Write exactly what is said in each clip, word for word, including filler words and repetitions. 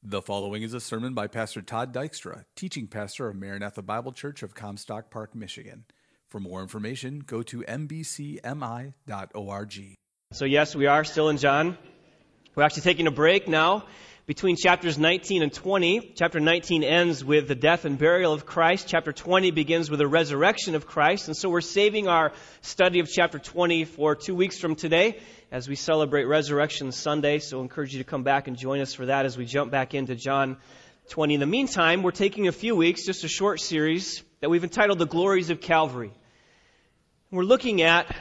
The following is a sermon by Pastor Todd Dykstra, teaching pastor of Maranatha Bible Church of Comstock Park, Michigan. For more information, go to m b c m i dot org. So yes, we are still in John. We're actually taking a break now between chapters nineteen and twenty. Chapter nineteen ends with the death and burial of Christ. Chapter twenty begins with the resurrection of Christ. And so we're saving our study of chapter twenty for two weeks from today as we celebrate Resurrection Sunday. So I encourage you to come back and join us for that as we jump back into John twenty. In the meantime, we're taking a few weeks, just a short series that we've entitled The Glories of Calvary. We're looking at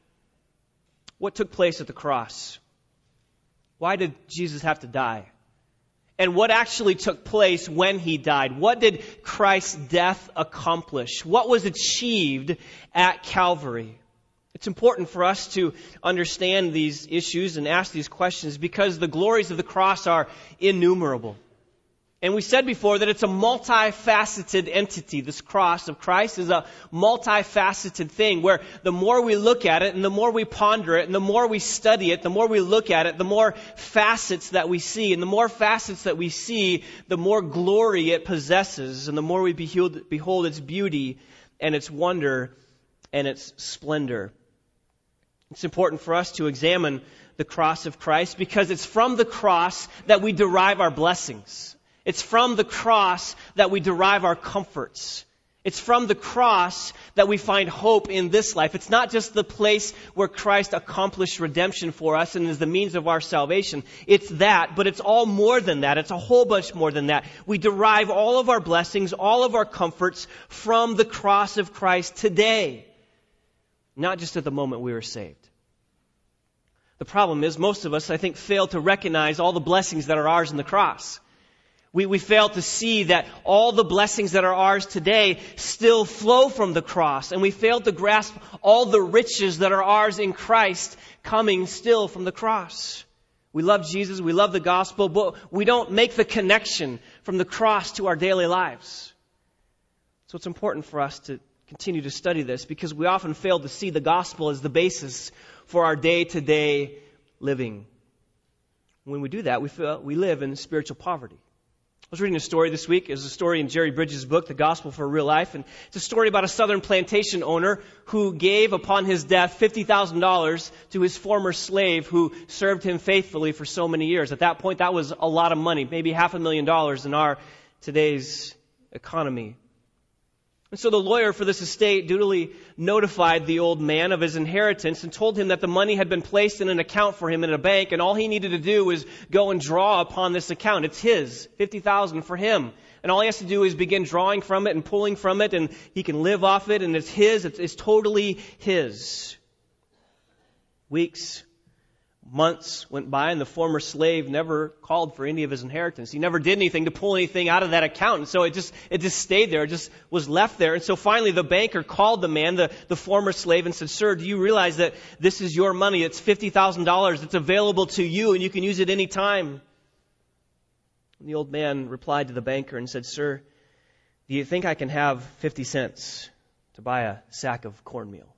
what took place at the cross. Why did Jesus have to die? And what actually took place when he died? What did Christ's death accomplish? What was achieved at Calvary? It's important for us to understand these issues and ask these questions because the glories of the cross are innumerable. And we said before that it's a multifaceted entity. This cross of Christ is a multifaceted thing where the more we look at it and the more we ponder it and the more we study it, the more we look at it, the more facets that we see. And the more facets that we see, the more glory it possesses and the more we behold, behold its beauty and its wonder and its splendor. It's important for us to examine the cross of Christ because it's from the cross that we derive our blessings. It's from the cross that we derive our comforts. It's from the cross that we find hope in this life. It's not just the place where Christ accomplished redemption for us and is the means of our salvation. It's that, but it's all more than that. It's a whole bunch more than that. We derive all of our blessings, all of our comforts from the cross of Christ today, not just at the moment we were saved. The problem is most of us, I think, fail to recognize all the blessings that are ours in the cross. We, we fail to see that all the blessings that are ours today still flow from the cross. And we fail to grasp all the riches that are ours in Christ coming still from the cross. We love Jesus, we love the gospel, but we don't make the connection from the cross to our daily lives. So it's important for us to continue to study this because we often fail to see the gospel as the basis for our day-to-day living. When we do that, we feel we live in spiritual poverty. I was reading a story this week. It was a story in Jerry Bridges' book, The Gospel for Real Life. And it's a story about a southern plantation owner who gave upon his death fifty thousand dollars to his former slave who served him faithfully for so many years. At that point, that was a lot of money, maybe half a million dollars in our today's economy. And so the lawyer for this estate dutifully notified the old man of his inheritance and told him that the money had been placed in an account for him in a bank and all he needed to do was go and draw upon this account. It's his, fifty thousand dollars for him. And all he has to do is begin drawing from it and pulling from it and he can live off it and it's his, it's, it's totally his. Weeks, months went by and the former slave never called for any of his inheritance. He never did anything to pull anything out of that account. And so it just it just stayed there. It just was left there. And so finally the banker called the man, the, the former slave, and said, "Sir, do you realize that this is your money? It's fifty thousand dollars. It's available to you and you can use it any time." And the old man replied to the banker and said, "Sir, do you think I can have fifty cents to buy a sack of cornmeal?"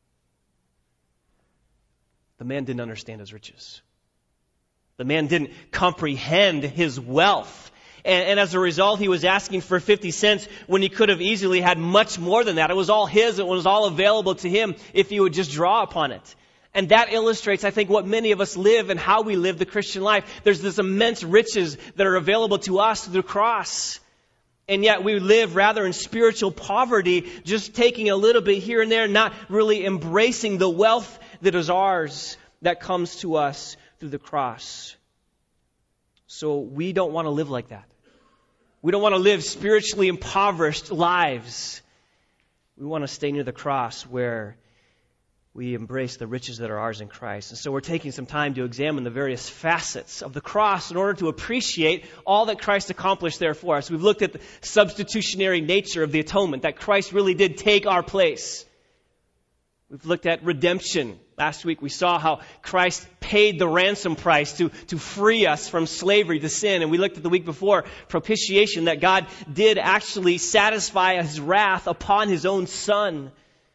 The man didn't understand his riches. The man didn't comprehend his wealth. And, and as a result, he was asking for fifty cents when he could have easily had much more than that. It was all his. It was all available to him if he would just draw upon it. And that illustrates, I think, what many of us live and how we live the Christian life. There's this immense riches that are available to us through the cross. And yet we live rather in spiritual poverty, just taking a little bit here and there, not really embracing the wealth that is ours, that comes to us through the cross. So we don't want to live like that. We don't want to live spiritually impoverished lives. We want to stay near the cross where we embrace the riches that are ours in Christ. And so we're taking some time to examine the various facets of the cross in order to appreciate all that Christ accomplished there for us. We've looked at the substitutionary nature of the atonement, that Christ really did take our place. We've looked at redemption. Last week we saw how Christ paid the ransom price to, to free us from slavery to sin. And we looked at the week before propitiation, that God did actually satisfy His wrath upon His own Son.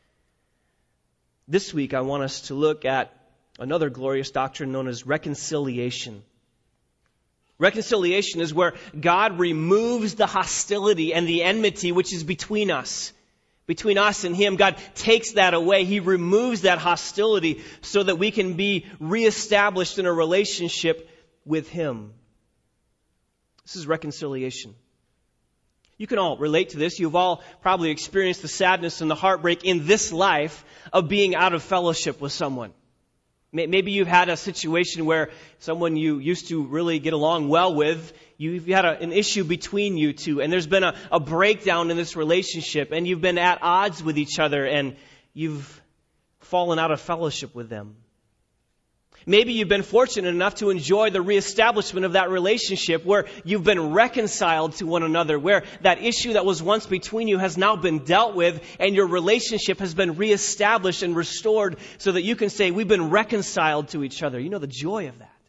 This week I want us to look at another glorious doctrine known as reconciliation. Reconciliation is where God removes the hostility and the enmity which is between us. Between us and Him, God takes that away. He removes that hostility so that we can be reestablished in a relationship with Him. This is reconciliation. You can all relate to this. You've all probably experienced the sadness and the heartbreak in this life of being out of fellowship with someone. Maybe you've had a situation where someone you used to really get along well with, you've had a, an issue between you two, and there's been a, a breakdown in this relationship, and you've been at odds with each other, and you've fallen out of fellowship with them. Maybe you've been fortunate enough to enjoy the reestablishment of that relationship where you've been reconciled to one another, where that issue that was once between you has now been dealt with and your relationship has been reestablished and restored so that you can say, we've been reconciled to each other. You know the joy of that.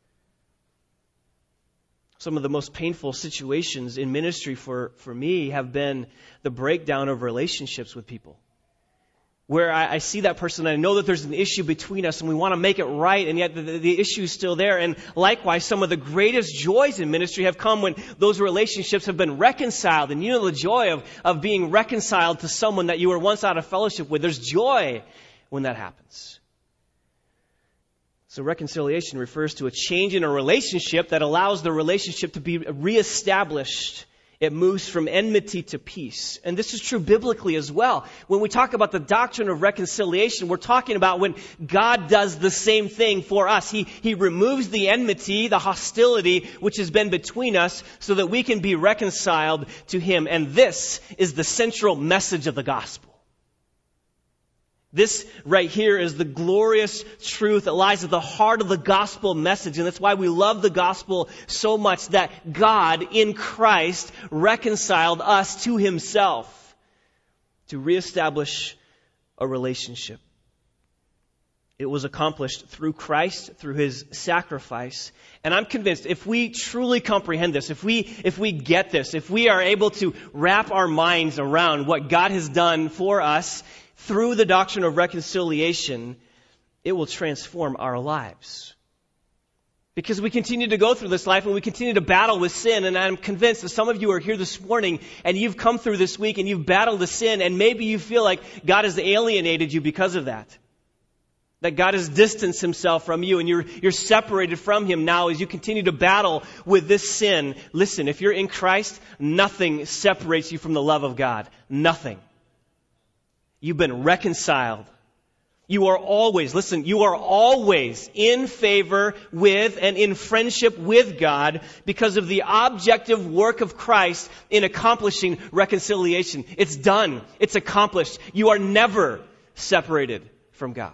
Some of the most painful situations in ministry for, for me have been the breakdown of relationships with people. Where I, I see that person and I know that there's an issue between us and we want to make it right, and yet the, the, the issue is still there. And likewise, some of the greatest joys in ministry have come when those relationships have been reconciled. And you know the joy of, of being reconciled to someone that you were once out of fellowship with. There's joy when that happens. So reconciliation refers to a change in a relationship that allows the relationship to be reestablished. It moves from enmity to peace. And this is true biblically as well. When we talk about the doctrine of reconciliation, we're talking about when God does the same thing for us. He, he removes the enmity, the hostility which has been between us so that we can be reconciled to Him. And this is the central message of the gospel. This right here is the glorious truth that lies at the heart of the gospel message. And that's why we love the gospel so much, that God in Christ reconciled us to Himself to reestablish a relationship. It was accomplished through Christ, through His sacrifice. And I'm convinced if we truly comprehend this, if we, if we get this, if we are able to wrap our minds around what God has done for us, through the doctrine of reconciliation, it will transform our lives. Because we continue to go through this life and we continue to battle with sin. And I'm convinced that some of you are here this morning and you've come through this week and you've battled the sin, and maybe you feel like God has alienated you because of that. That God has distanced Himself from you and you're, you're separated from Him now as you continue to battle with this sin. Listen, if you're in Christ, nothing separates you from the love of God. Nothing. You've been reconciled. You are always, listen, you are always in favor with and in friendship with God because of the objective work of Christ in accomplishing reconciliation. It's done. It's accomplished. You are never separated from God.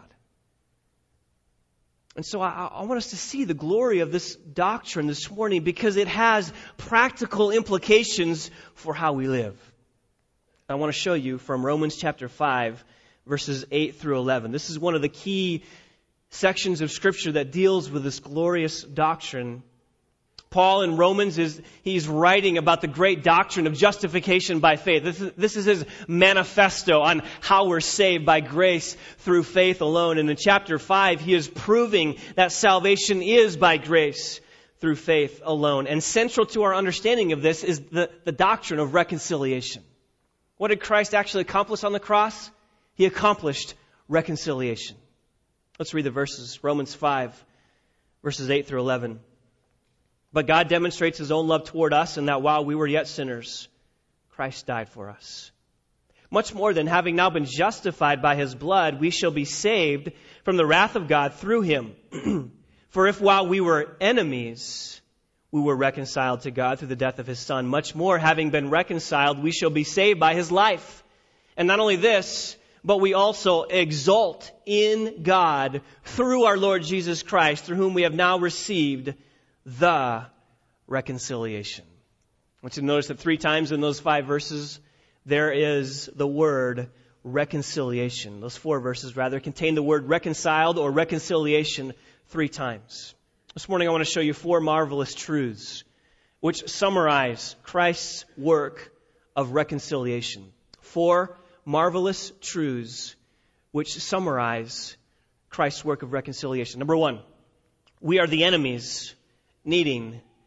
And so I, I want us to see the glory of this doctrine this morning because it has practical implications for how we live. I want to show you from Romans chapter five, verses eight through eleven. This is one of the key sections of Scripture that deals with this glorious doctrine. Paul in Romans, is he's writing about the great doctrine of justification by faith. This is, this is his manifesto on how we're saved by grace through faith alone. And in chapter five, he is proving that salvation is by grace through faith alone. And central to our understanding of this is the, the doctrine of reconciliation. What did Christ actually accomplish on the cross? He accomplished reconciliation. Let's read the verses. Romans five, verses eight through eleven. But God demonstrates His own love toward us in that while we were yet sinners, Christ died for us. Much more than having now been justified by His blood, we shall be saved from the wrath of God through Him. For if while we were enemies, we were reconciled to God through the death of His Son, much more, having been reconciled, we shall be saved by His life. And not only this, but we also exult in God through our Lord Jesus Christ, through whom we have now received the reconciliation. I want you to notice that three times in those five verses, there is the word reconciliation. Those four verses, rather, contain the word reconciled or reconciliation three times. This morning I want to show you four marvelous truths which summarize Christ's work of reconciliation. Four marvelous truths which summarize Christ's work of reconciliation. Number one, we are the enemies needing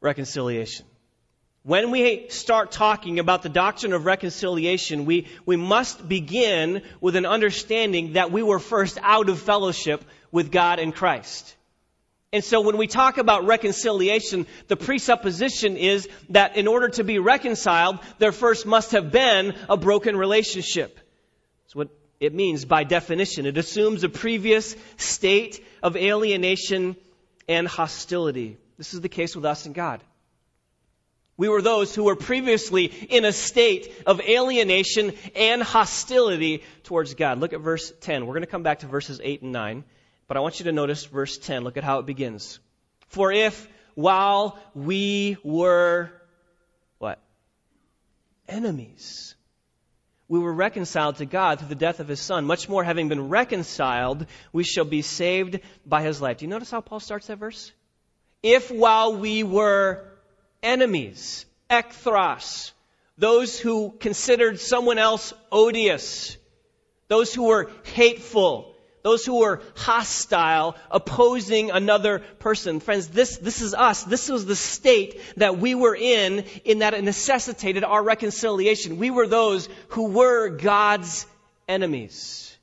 reconciliation. When we start talking about the doctrine of reconciliation, we, we must begin with an understanding that we were first out of fellowship with God in Christ. And so when we talk about reconciliation, the presupposition is that in order to be reconciled, there first must have been a broken relationship. That's what it means by definition. It assumes a previous state of alienation and hostility. This is the case with us and God. We were those who were previously in a state of alienation and hostility towards God. Look at verse ten. We're going to come back to verses eight and nine. But I want you to notice verse ten. Look at how it begins. For if while we were, what? Enemies, we were reconciled to God through the death of His Son, much more having been reconciled, we shall be saved by His life. Do you notice how Paul starts that verse? If while we were enemies, ekthros, those who considered someone else odious, those who were hateful, those who were hostile, opposing another person. Friends, this, this is us. This was the state that we were in, in that it necessitated our reconciliation. We were those who were God's enemies.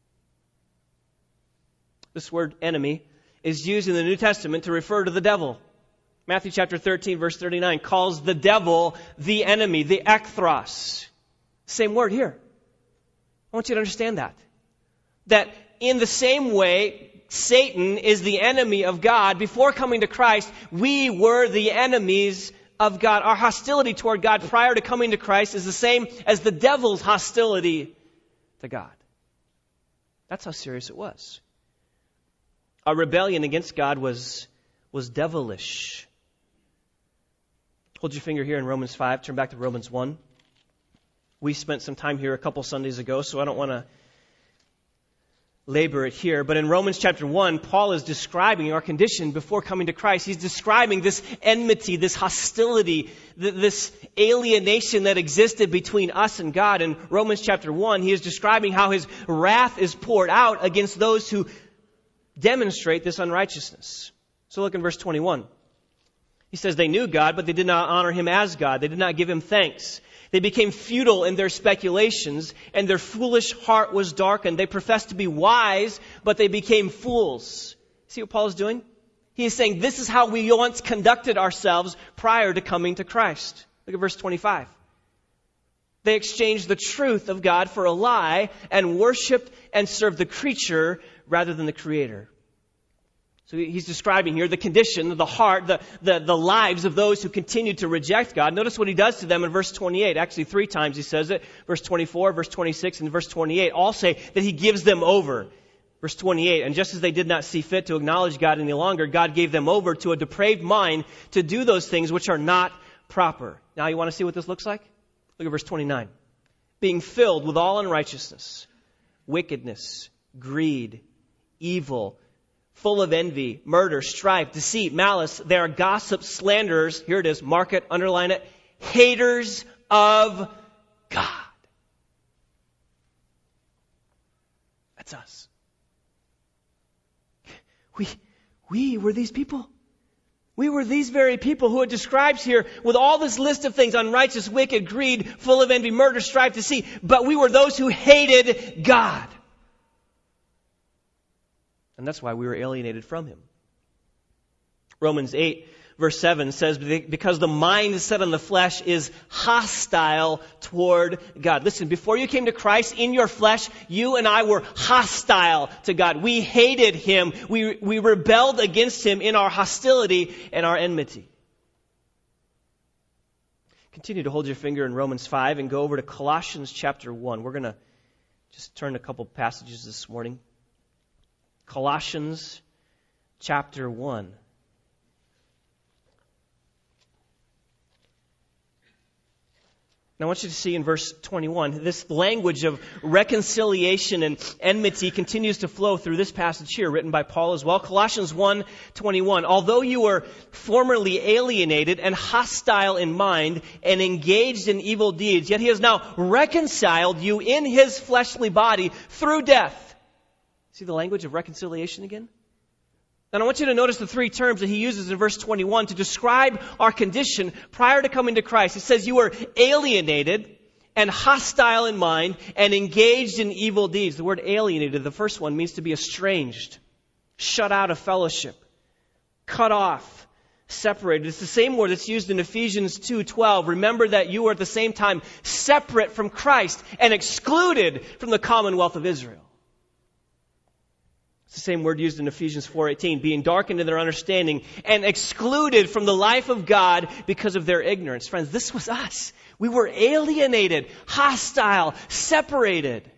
This word enemy is used in the New Testament to refer to the devil. Matthew chapter thirteen, verse thirty-nine, calls the devil the enemy, the ekthros. Same word here. I want you to understand that. That in the same way, Satan is the enemy of God. Before coming to Christ, we were the enemies of God. Our hostility toward God prior to coming to Christ is the same as the devil's hostility to God. That's how serious it was. Our rebellion against God was, was devilish. Hold your finger here in Romans five. Turn back to Romans one. We spent some time here a couple Sundays ago, so I don't want to labor it here. But in Romans chapter one, Paul is describing our condition before coming to Christ. He's describing this enmity, this hostility, this alienation that existed between us and God. In Romans chapter one, he is describing how His wrath is poured out against those who demonstrate this unrighteousness. So look in verse twenty-one. He says, they knew God, but they did not honor Him as God. They did not give Him thanks. They became futile in their speculations, and their foolish heart was darkened. They professed to be wise, but they became fools. See what Paul is doing? He is saying this is how we once conducted ourselves prior to coming to Christ. Look at verse twenty-five. They exchanged the truth of God for a lie and worshiped and served the creature rather than the Creator. So he's describing here the condition, the heart, the, the, the lives of those who continue to reject God. Notice what he does to them in verse twenty-eight. Actually, three times he says it. Verse twenty-four, verse twenty-six, and verse twenty-eight all say that he gives them over. Verse twenty-eight, and just as they did not see fit to acknowledge God any longer, God gave them over to a depraved mind to do those things which are not proper. Now you want to see what this looks like? Look at verse twenty-nine. Being filled with all unrighteousness, wickedness, greed, evil, full of envy, murder, strife, deceit, malice. They are gossips, slanderers. Here it is. Mark it, underline it. Haters of God. That's us. We, we were these people. We were these very people who it describes here with all this list of things: unrighteous, wicked, greed, full of envy, murder, strife, deceit. But we were those who hated God. And that's why we were alienated from Him. Romans eight, verse seven says, because the mind set on the flesh is hostile toward God. Listen, before you came to Christ, in your flesh, you and I were hostile to God. We hated Him. We, we rebelled against Him in our hostility and our enmity. Continue to hold your finger in Romans five and go over to Colossians chapter one. We're going to just turn a couple passages this morning. Colossians chapter one. Now I want you to see in verse twenty-one, this language of reconciliation and enmity continues to flow through this passage here, written by Paul as well. Colossians one twenty-one. Although you were formerly alienated and hostile in mind and engaged in evil deeds, yet He has now reconciled you in His fleshly body through death. See the language of reconciliation again? And I want you to notice the three terms that he uses in verse twenty-one to describe our condition prior to coming to Christ. He says you were alienated and hostile in mind and engaged in evil deeds. The word alienated, the first one, means to be estranged, shut out of fellowship, cut off, separated. It's the same word that's used in Ephesians two twelve. Remember that you were at the same time separate from Christ and excluded from the commonwealth of Israel. It's the same word used in Ephesians four eighteen, being darkened in their understanding and excluded from the life of God because of their ignorance. Friends, this was us. We were alienated, hostile, separated.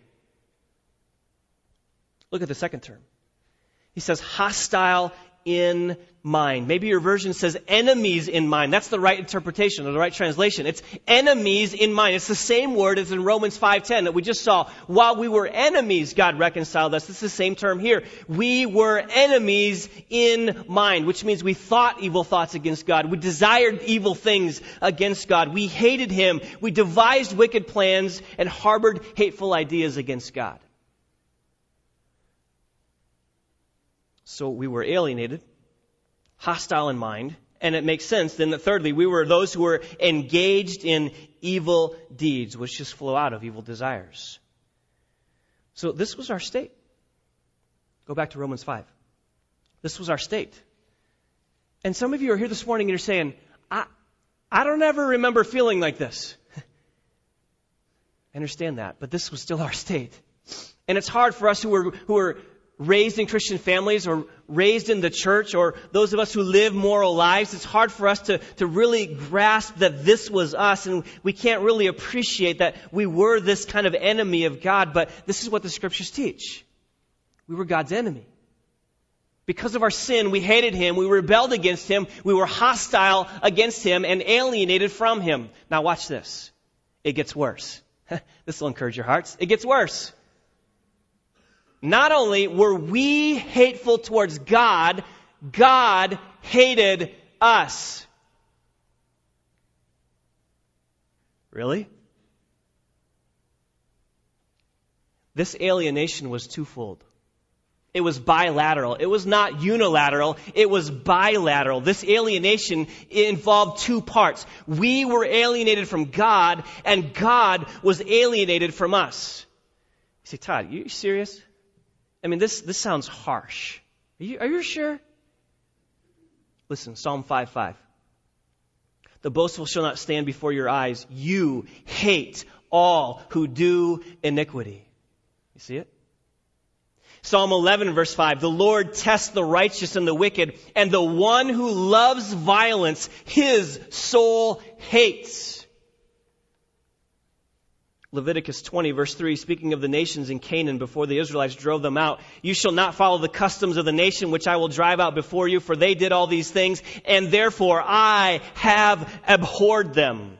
Look at the second term. He says hostile in mind. Maybe your version says enemies in mind. That's the right interpretation or the right translation. It's enemies in mind. It's the same word as in Romans five ten that we just saw. While we were enemies, God reconciled us. This is the same term here. We were enemies in mind, which means we thought evil thoughts against God. We desired evil things against God. We hated Him. We devised wicked plans and harbored hateful ideas against God. So we were alienated, hostile in mind, and it makes sense then that thirdly, we were those who were engaged in evil deeds, which just flow out of evil desires. So this was our state. Go back to Romans five. This was our state. And some of you are here this morning and you're saying, I, I don't ever remember feeling like this. I understand that, but this was still our state. And it's hard for us who were, who were raised in Christian families or raised in the church or those of us who live moral lives, it's hard for us to, to really grasp that this was us, and we can't really appreciate that we were this kind of enemy of God, but this is what the Scriptures teach. We were God's enemy. Because of our sin, we hated Him, we rebelled against Him, we were hostile against Him and alienated from Him. Now watch this. It gets worse. This will encourage your hearts. It gets worse. Not only were we hateful towards God, God hated us. Really? This alienation was twofold. It was bilateral. It was not unilateral. It was bilateral. This alienation involved two parts. We were alienated from God, and God was alienated from us. You say, Todd, are you serious? I mean, this, this sounds harsh. Are you, are you sure? Listen, Psalm five five. The boastful shall not stand before your eyes. You hate all who do iniquity. You see it? Psalm eleven verse five. The Lord tests the righteous and the wicked, and the one who loves violence, his soul hates. Leviticus twenty verse three, speaking of the nations in Canaan before the Israelites drove them out. You shall not follow the customs of the nation which I will drive out before you, for they did all these things, and therefore I have abhorred them.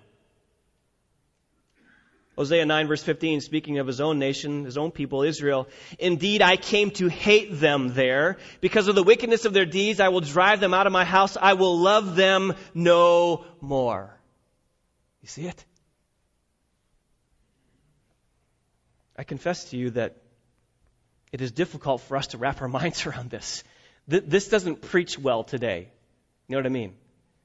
Hosea nine verse fifteen, speaking of his own nation, his own people, Israel. Indeed, I came to hate them there. Because of the wickedness of their deeds, I will drive them out of my house. I will love them no more. You see it? I confess to you that it is difficult for us to wrap our minds around this. This doesn't preach well today. You know what I mean?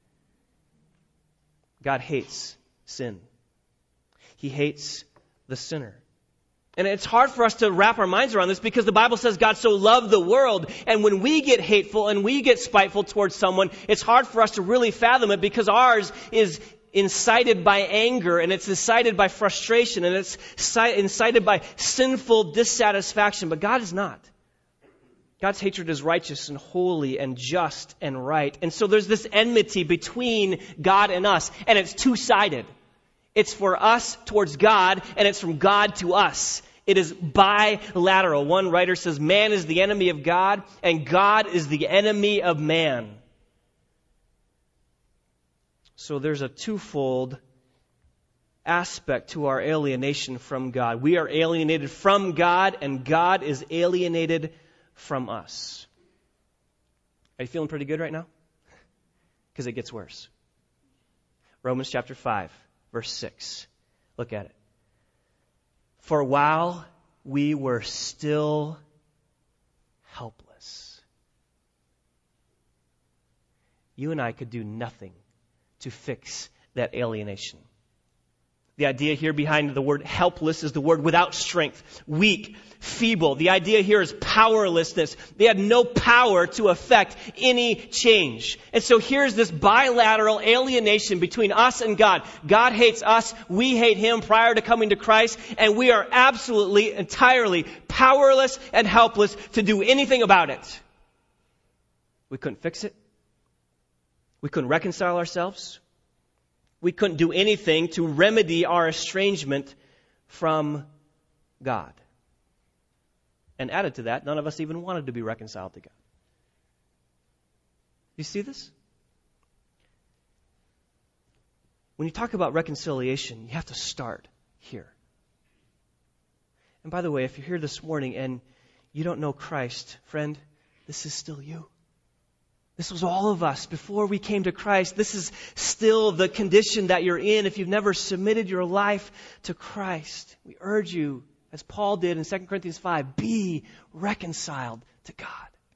God hates sin. He hates the sinner. And it's hard for us to wrap our minds around this because the Bible says God so loved the world. And when we get hateful and we get spiteful towards someone, it's hard for us to really fathom it because ours is incited by anger, and it's incited by frustration, and it's incited by sinful dissatisfaction. But God is not. God's hatred is righteous and holy and just and right. And so there's this enmity between God and us, and it's two-sided. It's for us towards God, and it's from God to us. It is bilateral. One writer says, man is the enemy of God, and God is the enemy of man. So there's a twofold aspect to our alienation from God. We are alienated from God, and God is alienated from us. Are you feeling pretty good right now? Because it gets worse. Romans chapter five, verse six. Look at it. For while we were still helpless. you and I could do nothing to fix that alienation. The idea here behind the word helpless is the word without strength, weak, feeble. The idea here is powerlessness. They had no power to affect any change. And so here's this bilateral alienation between us and God. God hates us. We hate Him prior to coming to Christ. And we are absolutely, entirely powerless and helpless to do anything about it. We couldn't fix it. We couldn't reconcile ourselves. We couldn't do anything to remedy our estrangement from God. And added to that, none of us even wanted to be reconciled to God. You see this? When you talk about reconciliation, you have to start here. And by the way, if you're here this morning and you don't know Christ, friend, this is still you. This was all of us before we came to Christ. This is still the condition that you're in if you've never submitted your life to Christ. We urge you, as Paul did in Second Corinthians five, be reconciled to God.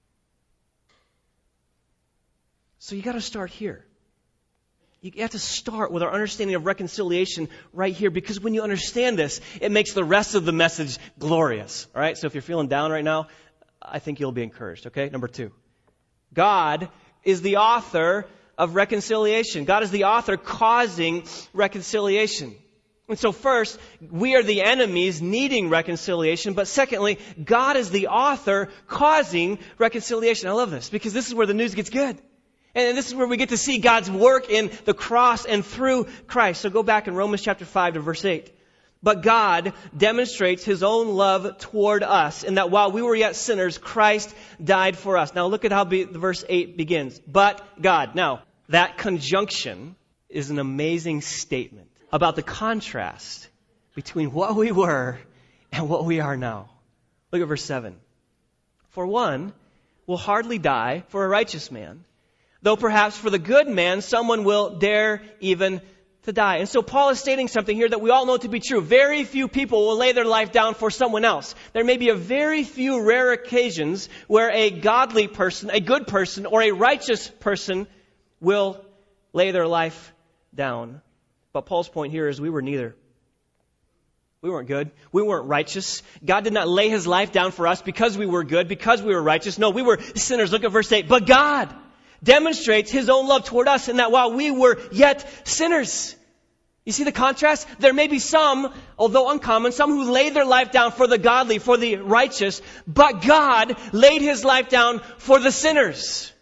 So you got to start here. You have to start with our understanding of reconciliation right here, because when you understand this, it makes the rest of the message glorious. All right? So if you're feeling down right now, I think you'll be encouraged. Okay? Number two. God is the author of reconciliation. God is the author causing reconciliation. And so first, we are the enemies needing reconciliation. But secondly, God is the author causing reconciliation. I love this because this is where the news gets good. And this is where we get to see God's work in the cross and through Christ. So go back in Romans chapter five to verse eight. But God demonstrates His own love toward us in that while we were yet sinners, Christ died for us. Now look at how be, the verse eight begins. But God. Now, that conjunction is an amazing statement about the contrast between what we were and what we are now. Look at verse seven. For one will hardly die for a righteous man, though perhaps for the good man someone will dare even to die. And so Paul is stating something here that we all know to be true. Very few people will lay their life down for someone else. There may be a very few rare occasions where a godly person, a good person, or a righteous person will lay their life down. But Paul's point here is we were neither. We weren't good. We weren't righteous. God did not lay His life down for us because we were good, because we were righteous. No, we were sinners. Look at verse eight. But God demonstrates His own love toward us in that while we were yet sinners. You see the contrast? There may be some, although uncommon, some who laid their life down for the godly, for the righteous, but God laid His life down for the sinners.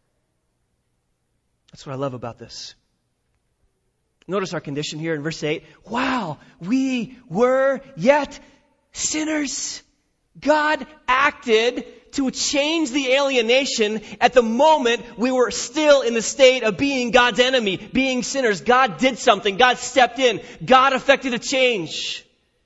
That's what I love about this. Notice our condition here in verse eight. Wow, we were yet sinners. God acted to change the alienation at the moment we were still in the state of being God's enemy, being sinners. God did something. God stepped in. God effected a change.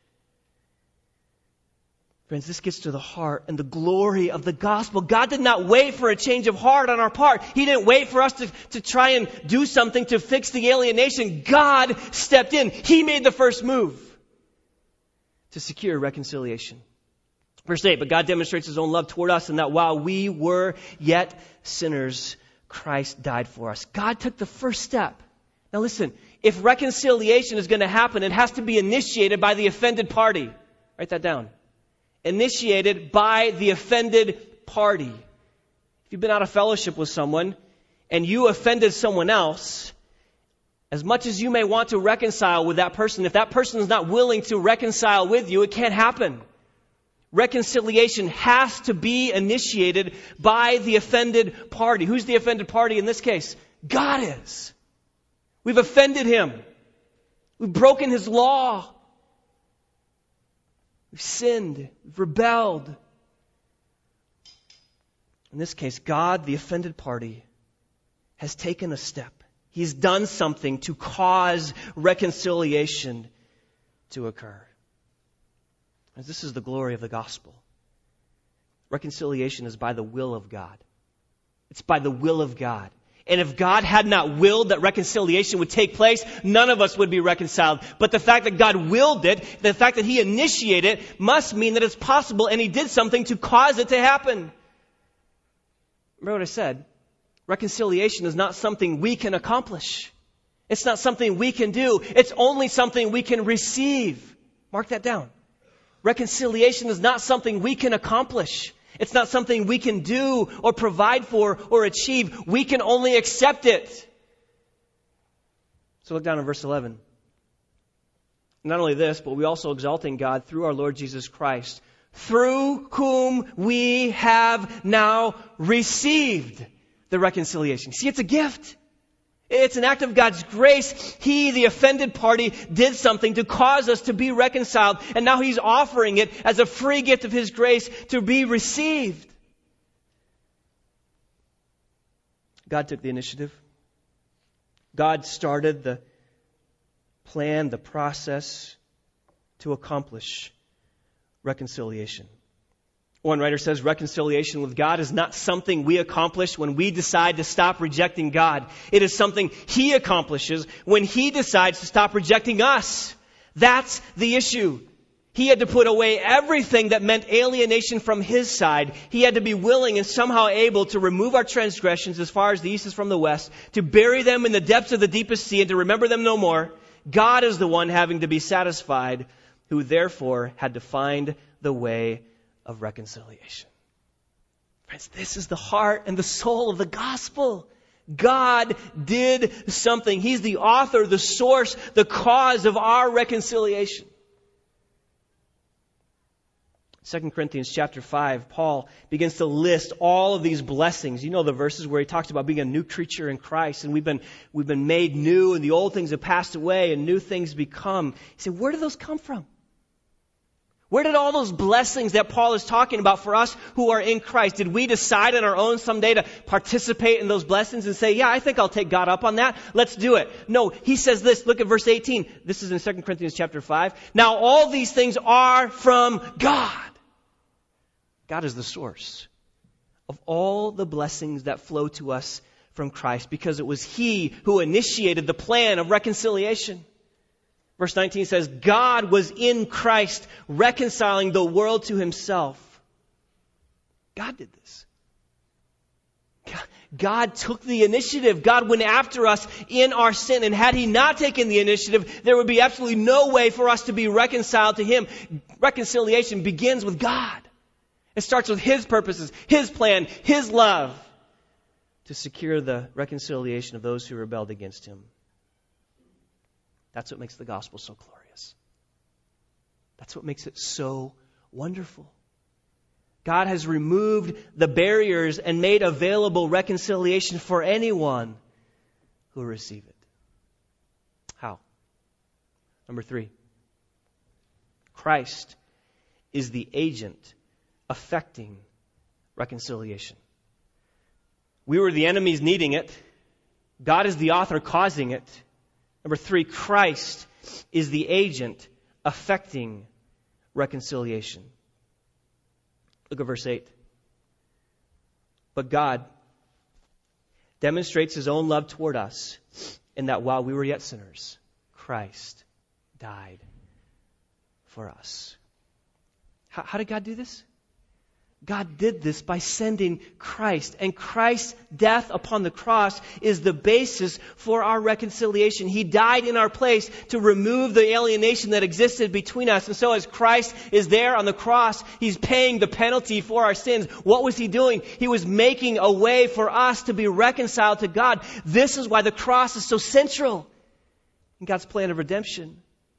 Friends, this gets to the heart and the glory of the gospel. God did not wait for a change of heart on our part. He didn't wait for us to, to try and do something to fix the alienation. God stepped in. He made the first move to secure reconciliation. Verse eight, but God demonstrates His own love toward us in that while we were yet sinners, Christ died for us. God took the first step. Now listen, if reconciliation is going to happen, it has to be initiated by the offended party. Write that down. Initiated by the offended party. If you've been out of fellowship with someone and you offended someone else, as much as you may want to reconcile with that person, if that person is not willing to reconcile with you, it can't happen. Reconciliation has to be initiated by the offended party. Who's the offended party in this case? God is. We've offended Him. We've broken His law. We've sinned. We've rebelled. In this case, God, the offended party, has taken a step. He's done something to cause reconciliation to occur. And this is the glory of the gospel. Reconciliation is by the will of God. It's by the will of God. And if God had not willed that reconciliation would take place, none of us would be reconciled. But the fact that God willed it, the fact that He initiated it, must mean that it's possible and He did something to cause it to happen. Remember what I said? Reconciliation is not something we can accomplish. It's not something we can do. It's only something we can receive. Mark that down. Reconciliation is not something we can accomplish. It's not something we can do or provide for or achieve. We can only accept it. So look down in verse eleven. Not only this, but we also exalting God through our Lord Jesus Christ, through whom we have now received the reconciliation. See, it's a gift. It's an act of God's grace. He, the offended party, did something to cause us to be reconciled, and now He's offering it as a free gift of His grace to be received. God took the initiative. God started the plan, the process to accomplish reconciliation. One writer says reconciliation with God is not something we accomplish when we decide to stop rejecting God. It is something He accomplishes when He decides to stop rejecting us. That's the issue. He had to put away everything that meant alienation from His side. He had to be willing and somehow able to remove our transgressions as far as the east is from the west, to bury them in the depths of the deepest sea and to remember them no more. God is the one having to be satisfied, who therefore had to find the way of reconciliation. Friends, this is the heart and the soul of the gospel. God did something. He's the author, the source, the cause of our reconciliation. Second Corinthians chapter five, Paul begins to list all of these blessings. You know the verses where he talks about being a new creature in Christ, and we've been we've been made new, and the old things have passed away, and new things become. He said, where do those come from? Where did all those blessings that Paul is talking about for us who are in Christ, did we decide on our own someday to participate in those blessings and say, yeah, I think I'll take God up on that. Let's do it. No, he says this. Look at verse eighteen. This is in Second Corinthians chapter five. Now all these things are from God. God is the source of all the blessings that flow to us from Christ, because it was He who initiated the plan of reconciliation. Verse nineteen says, God was in Christ reconciling the world to Himself. God did this. God took the initiative. God went after us in our sin. And had He not taken the initiative, there would be absolutely no way for us to be reconciled to Him. Reconciliation begins with God. It starts with His purposes, His plan, His love to secure the reconciliation of those who rebelled against Him. That's what makes the gospel so glorious. That's what makes it so wonderful. God has removed the barriers and made available reconciliation for anyone who will receive it. How? Number three, Christ is the agent affecting reconciliation. We were the enemies needing it. God is the author causing it. Number three, Christ is the agent affecting reconciliation. Look at verse eight. But God demonstrates His own love toward us in that while we were yet sinners, Christ died for us. How, how did God do this? God did this by sending Christ. And Christ's death upon the cross is the basis for our reconciliation. He died in our place to remove the alienation that existed between us. And so as Christ is there on the cross, He's paying the penalty for our sins. What was He doing? He was making a way for us to be reconciled to God. This is why the cross is so central in God's plan of redemption.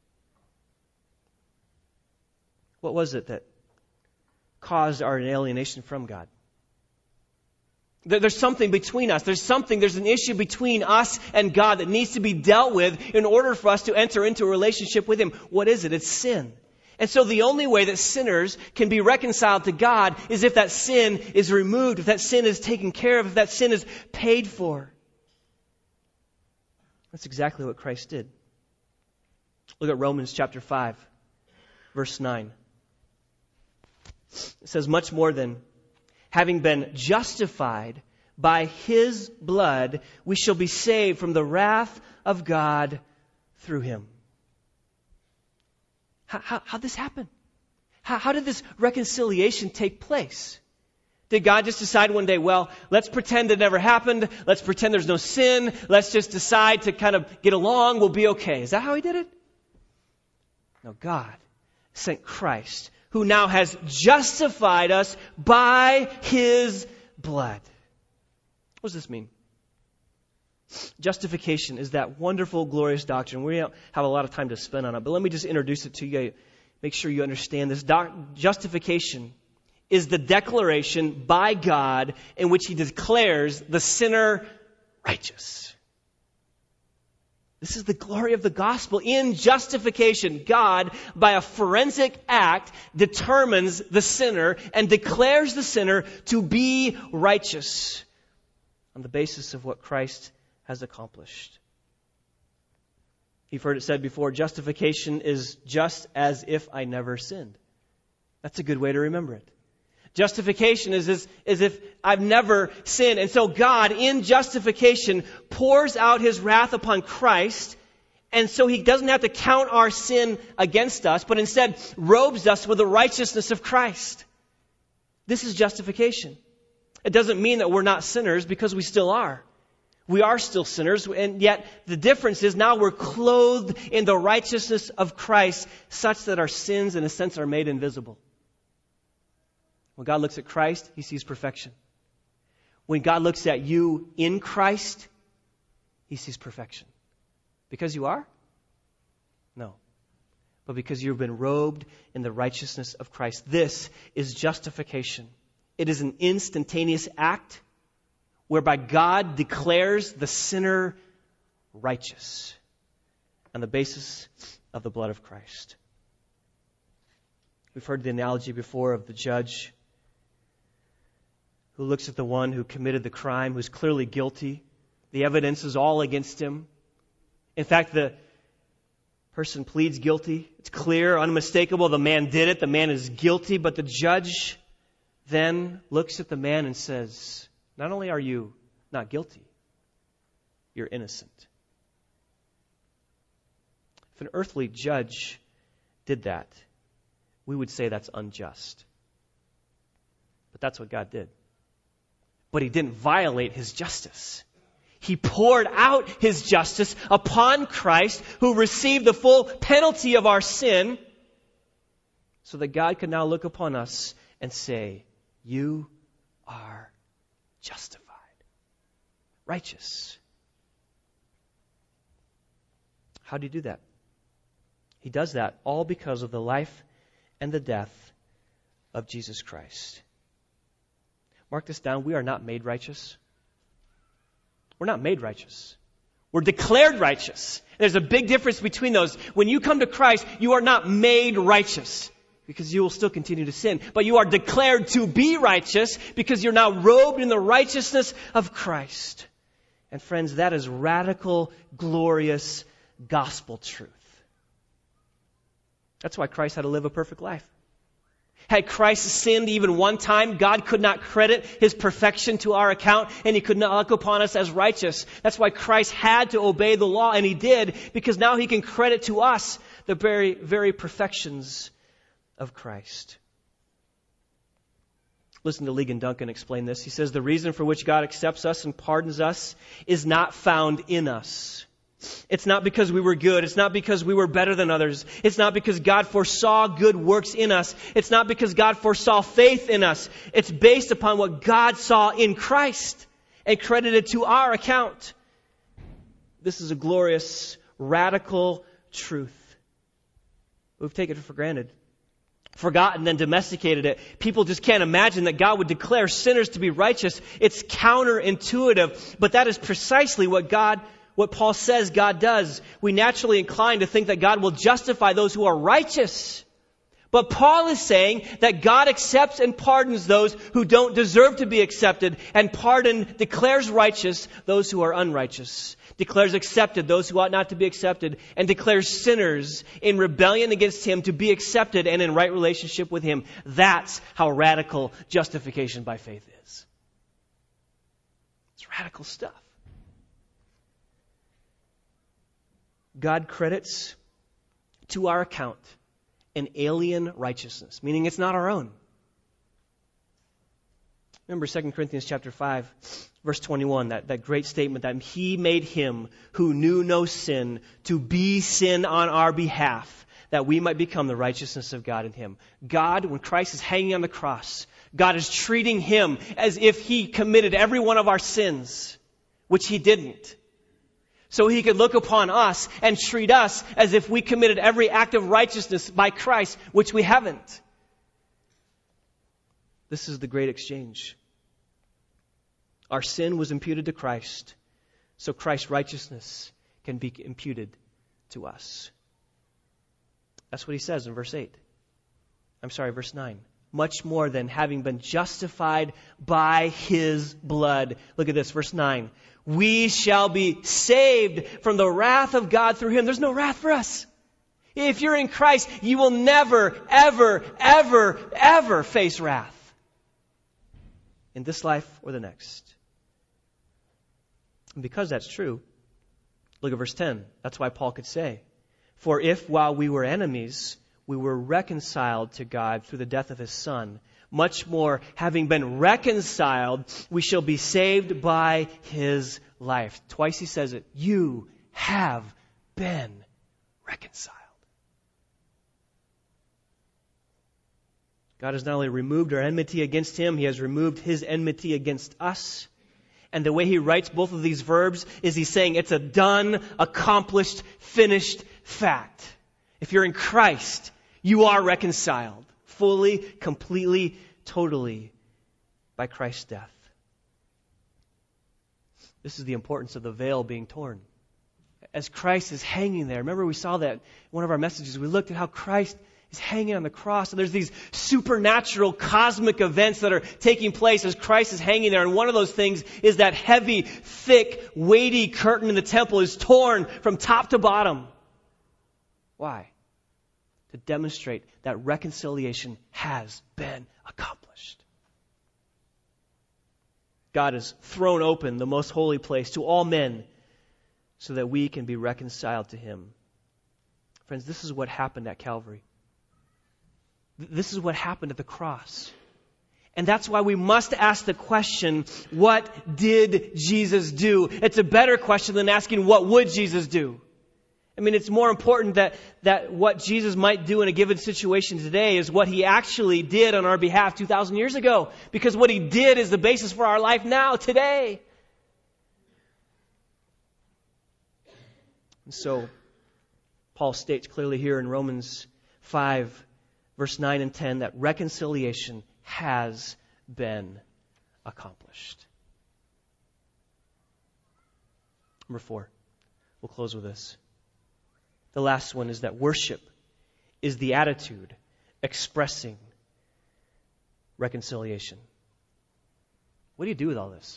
What was it that caused our alienation from God? There's something between us. There's something, there's an issue between us and God that needs to be dealt with in order for us to enter into a relationship with Him. What is it? It's sin. And so the only way that sinners can be reconciled to God is if that sin is removed, if that sin is taken care of, if that sin is paid for. That's exactly what Christ did. Look at Romans chapter five, verse nine. It says, much more than having been justified by His blood, we shall be saved from the wrath of God through Him. How, how, how'd this happen? How, how did this reconciliation take place? Did God just decide one day, well, let's pretend it never happened. Let's pretend there's no sin. Let's just decide to kind of get along. We'll be okay. Is that how he did it? No, God sent Christ, who now has justified us by his blood. What does this mean? Justification is that wonderful, glorious doctrine. We don't have a lot of time to spend on it, but let me just introduce it to you. Make sure you understand this. Doc- justification is the declaration by God in which he declares the sinner righteous. This is the glory of the gospel. In justification, God, by a forensic act, determines the sinner and declares the sinner to be righteous on the basis of what Christ has accomplished. You've heard it said before, justification is just as if I never sinned. That's a good way to remember it. Justification is as, as if I've never sinned. And so God, in justification, pours out his wrath upon Christ. And so he doesn't have to count our sin against us, but instead robes us with the righteousness of Christ. This is justification. It doesn't mean that we're not sinners, because we still are. We are still sinners, and yet the difference is now we're clothed in the righteousness of Christ, such that our sins, in a sense, are made invisible. When God looks at Christ, he sees perfection. When God looks at you in Christ, he sees perfection. Because you are? No. But because you've been robed in the righteousness of Christ. This is justification. It is an instantaneous act whereby God declares the sinner righteous on the basis of the blood of Christ. We've heard the analogy before of the judge who looks at the one who committed the crime, who's clearly guilty. The evidence is all against him. In fact, the person pleads guilty. It's clear, unmistakable, the man did it. The man is guilty. But the judge then looks at the man and says, not only are you not guilty, you're innocent. If an earthly judge did that, we would say that's unjust. But that's what God did. But he didn't violate his justice. He poured out his justice upon Christ, who received the full penalty of our sin, so that God could now look upon us and say, you are justified, righteous. How do you do that? He does that all because of the life and the death of Jesus Christ. Mark this down. We are not made righteous. We're not made righteous. We're declared righteous. There's a big difference between those. When you come to Christ, you are not made righteous, because you will still continue to sin. But you are declared to be righteous because you're now robed in the righteousness of Christ. And friends, that is radical, glorious gospel truth. That's why Christ had to live a perfect life. Had Christ sinned even one time, God could not credit his perfection to our account, and he could not look upon us as righteous. That's why Christ had to obey the law, and he did, because now he can credit to us the very, very perfections of Christ. Listen to Ligon Duncan explain this. He says, the reason for which God accepts us and pardons us is not found in us. It's not because we were good. It's not because we were better than others. It's not because God foresaw good works in us. It's not because God foresaw faith in us. It's based upon what God saw in Christ and credited to our account. This is a glorious, radical truth. We've taken it for granted, forgotten and domesticated it. People just can't imagine that God would declare sinners to be righteous. It's counterintuitive, but that is precisely what God What Paul says God does. We naturally incline to think that God will justify those who are righteous. But Paul is saying that God accepts and pardons those who don't deserve to be accepted, and pardon declares righteous those who are unrighteous, declares accepted those who ought not to be accepted, and declares sinners in rebellion against him to be accepted and in right relationship with him. That's how radical justification by faith is. It's radical stuff. God credits to our account an alien righteousness, meaning it's not our own. Remember Second Corinthians chapter five, verse twenty-one, that, that great statement that He made Him who knew no sin to be sin on our behalf, that we might become the righteousness of God in Him. God, when Christ is hanging on the cross, God is treating Him as if He committed every one of our sins, which He didn't. So He could look upon us and treat us as if we committed every act of righteousness by Christ, which we haven't. This is the great exchange. Our sin was imputed to Christ, so Christ's righteousness can be imputed to us. That's what He says in verse eight. I'm sorry, verse nine. Much more than having been justified by His blood. Look at this, verse nine. We shall be saved from the wrath of God through Him. There's no wrath for us. If you're in Christ, you will never, ever, ever, ever face wrath. In this life or the next. And because that's true, look at verse ten. That's why Paul could say, for if while we were enemies, we were reconciled to God through the death of His Son, much more, having been reconciled, we shall be saved by His life. Twice he says it. You have been reconciled. God has not only removed our enmity against Him, He has removed His enmity against us. And the way he writes both of these verbs is he's saying it's a done, accomplished, finished fact. If you're in Christ, you are reconciled fully, completely, totally by Christ's death. This is the importance of the veil being torn. As Christ is hanging there, remember we saw that in one of our messages, we looked at how Christ is hanging on the cross, and there's these supernatural cosmic events that are taking place as Christ is hanging there, and one of those things is that heavy, thick, weighty curtain in the temple is torn from top to bottom. Why? To demonstrate that reconciliation has been accomplished. God has thrown open the most holy place to all men so that we can be reconciled to Him. Friends, this is what happened at Calvary. This is what happened at the cross. And that's why we must ask the question, what did Jesus do? It's a better question than asking, what would Jesus do? I mean, it's more important that, that what Jesus might do in a given situation today is what He actually did on our behalf two thousand years ago. Because what He did is the basis for our life now, today. And so, Paul states clearly here in Romans five, verse nine and ten, that reconciliation has been accomplished. Number four, we'll close with this. The last one is that worship is the attitude expressing reconciliation. What do you do with all this?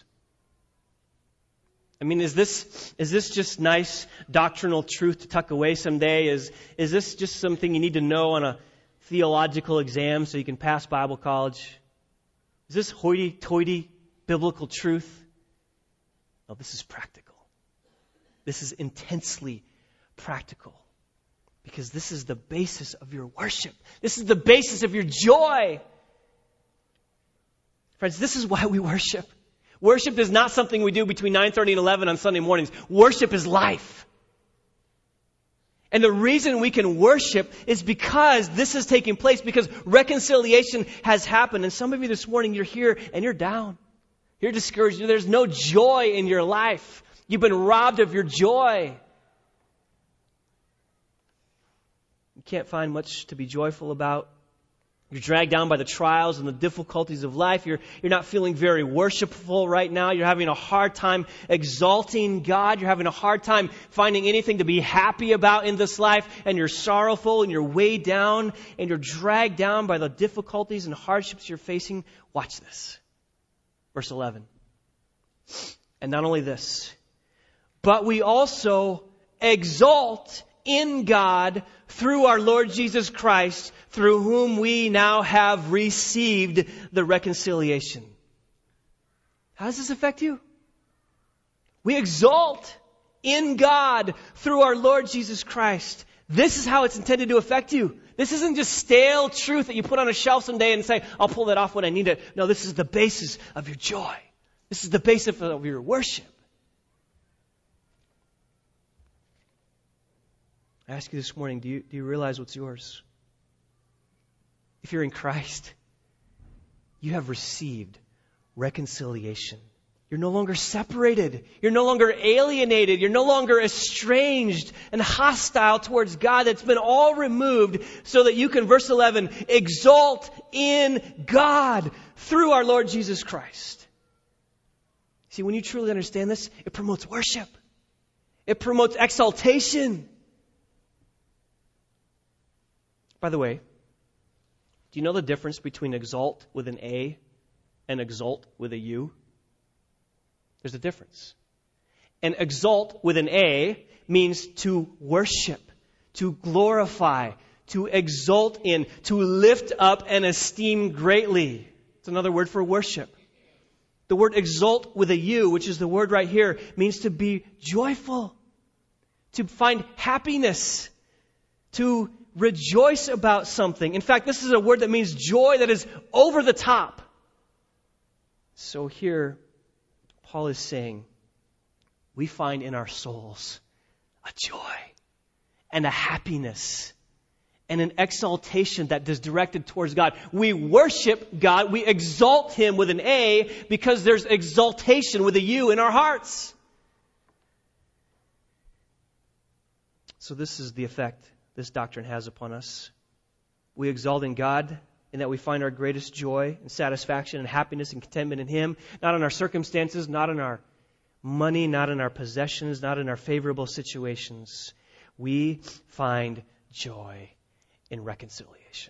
I mean, is this is this just nice doctrinal truth to tuck away someday? Is is this just something you need to know on a theological exam so you can pass Bible college? Is this hoity-toity biblical truth? No, this is practical. This is intensely practical. Because this is the basis of your worship. This is the basis of your joy. Friends, this is why we worship. Worship is not something we do between nine thirty and eleven on Sunday mornings. Worship is life. And the reason we can worship is because this is taking place, because reconciliation has happened. And some of you this morning, you're here and you're down. You're discouraged. There's no joy in your life. You've been robbed of your joy. You can't find much to be joyful about. You're dragged down by the trials and the difficulties of life. You're, you're not feeling very worshipful right now. You're having a hard time exalting God. You're having a hard time finding anything to be happy about in this life. And you're sorrowful and you're weighed down and you're dragged down by the difficulties and hardships you're facing. Watch this. Verse eleven. And not only this, but we also exalt in God through our Lord Jesus Christ, through whom we now have received the reconciliation. How does this affect you? We exalt in God through our Lord Jesus Christ. This is how it's intended to affect you. This isn't just stale truth that you put on a shelf someday and say, I'll pull that off when I need it. No, this is the basis of your joy. This is the basis of your worship. I ask you this morning, do you, do you realize what's yours? If you're in Christ, you have received reconciliation. You're no longer separated. You're no longer alienated. You're no longer estranged and hostile towards God. That's been all removed so that you can, verse eleven, exalt in God through our Lord Jesus Christ. See, when you truly understand this, it promotes worship. It promotes exaltation. By the way, do you know the difference between exalt with an A and exalt with a U? There's a difference. And exalt with an A means to worship, to glorify, to exult in, to lift up and esteem greatly. It's another word for worship. The word exalt with a U, which is the word right here, means to be joyful, to find happiness, to rejoice about something. In fact, this is a word that means joy that is over the top. So here, Paul is saying, we find in our souls a joy and a happiness and an exaltation that is directed towards God. We worship God. We exalt Him with an A because there's exaltation with a U in our hearts. So this is the effect this doctrine has upon us. We exalt in God in that we find our greatest joy and satisfaction and happiness and contentment in Him, not in our circumstances, not in our money, not in our possessions, not in our favorable situations. We find joy in reconciliation.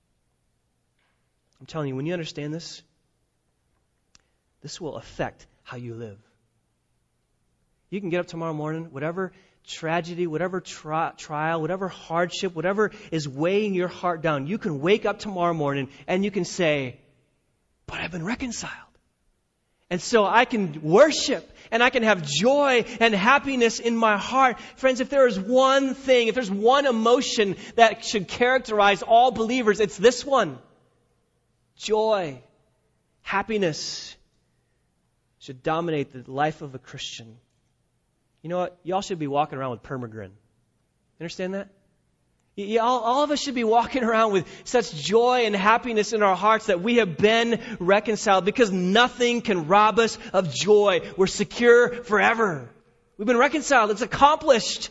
I'm telling you, when you understand this, this will affect how you live. You can get up tomorrow morning, whatever tragedy, whatever tri- trial, whatever hardship, whatever is weighing your heart down, you can wake up tomorrow morning and you can say, but I've been reconciled. And so I can worship and I can have joy and happiness in my heart. Friends, if there is one thing, if there's one emotion that should characterize all believers, it's this one. Joy, happiness should dominate the life of a Christian. You know what? Y'all should be walking around with permagrin. Understand that? Y- all, all of us should be walking around with such joy and happiness in our hearts that we have been reconciled, because nothing can rob us of joy. We're secure forever. We've been reconciled. It's accomplished.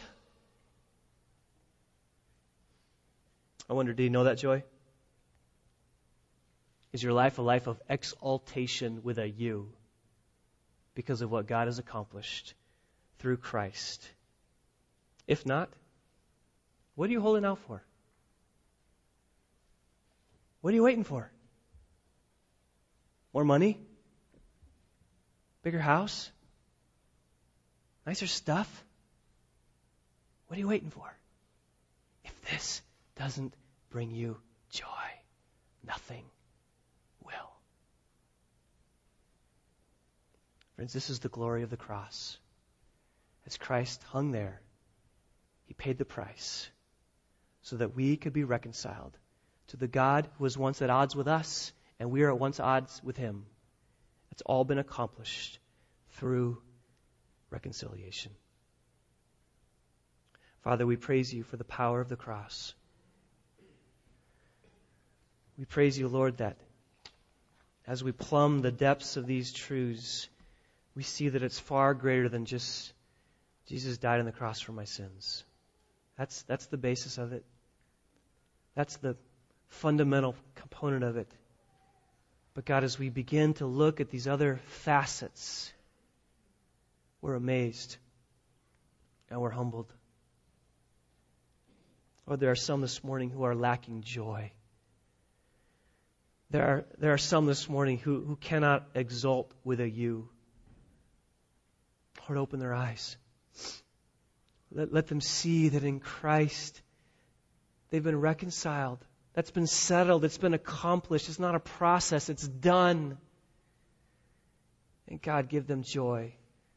I wonder, do you know that joy? Is your life a life of exaltation with a U because of what God has accomplished through Christ? If not, what are you holding out for? What are you waiting for? More money? Bigger house? Nicer stuff? What are you waiting for? If this doesn't bring you joy, nothing will. Friends, this is the glory of the cross. As Christ hung there, He paid the price so that we could be reconciled to the God who was once at odds with us, and we are at once at odds with Him. It's all been accomplished through reconciliation. Father, we praise You for the power of the cross. We praise You, Lord, that as we plumb the depths of these truths, we see that it's far greater than just Jesus died on the cross for my sins. That's, that's the basis of it. That's the fundamental component of it. But God, as we begin to look at these other facets, we're amazed and we're humbled. Lord, there are some this morning who are lacking joy. There are, there are some this morning who, who cannot exult with a you. Lord, open their eyes. Let, let them see that in Christ they've been reconciled. That's been settled. It's been accomplished. It's not a process. It's done. And God, give them joy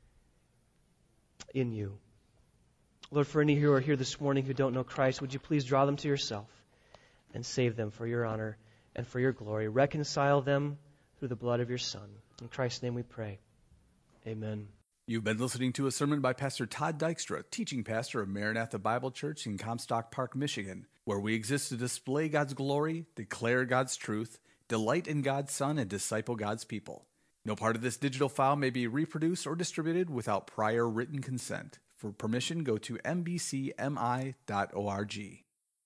in You. Lord, for any who are here this morning who don't know Christ, would You please draw them to Yourself? and save them for your honor and for your glory. Reconcile them through the blood of your Son. In Christ's name we pray. Amen. You've been listening to a sermon by Pastor Todd Dykstra, teaching pastor of Maranatha Bible Church in Comstock Park, Michigan, where we exist to display God's glory, declare God's truth, delight in God's Son, and disciple God's people. No part of this digital file may be reproduced or distributed without prior written consent. For permission, go to m b c m i dot org.